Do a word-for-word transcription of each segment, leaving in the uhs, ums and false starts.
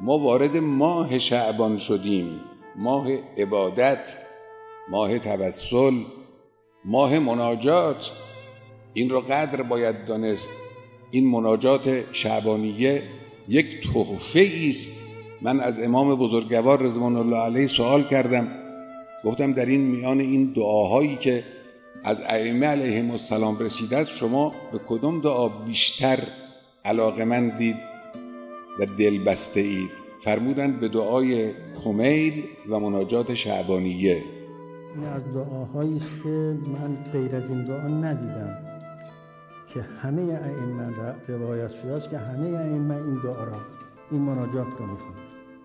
ما وارد ماه شعبان شدیم، ماه عبادت، ماه توسل، ماه مناجات. این رو قدر باید دانست. این مناجات شعبانیه یک تحفه است. من از امام بزرگوار رضوان الله علیه سوال کردم، گفتم در این میان این دعاهایی که از ائمه علیهم السلام رسیده است، شما به کدام دعا بیشتر علاقه‌مندید و دل بسته اید؟ فرمودند به دعای کمیل و مناجات شعبانیه. این از دعاهایی است که من غیر از این دعا ندیدم که همه ائمه روایت شده است که همه ائمه این دعا را، این مناجات را می‌خوانند.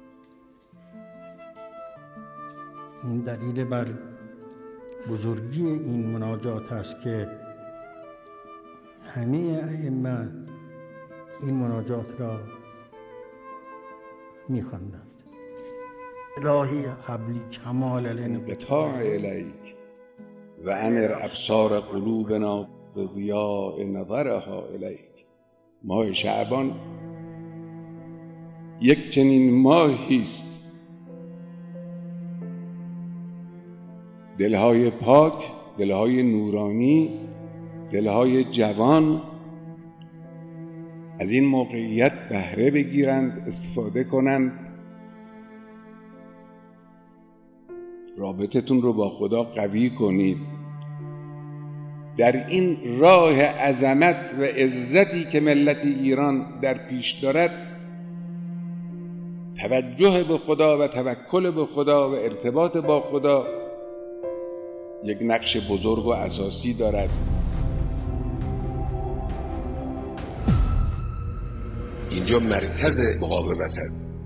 این دلیل بر بزرگی این مناجات است که همه ائمه این مناجات را می‌خواندند. الهی حبلی کمال الانقطاع الیک و انر ابصار قلوبنا به ضیاء نظرها الیک. ماه شعبان یک چنین ماهی است، دلهای پاک، دلهای نورانی، دلهای جوان از این موقعیت بهره بگیرند، استفاده کنند، رابطتون رو با خدا قوی کنید. در این راه عظمت و عزتی که ملت ایران در پیش دارد، توجه به خدا و توکل به خدا و ارتباط با خدا یک نقش بزرگ و اساسی دارد. اینجا مرکز مقاومت است.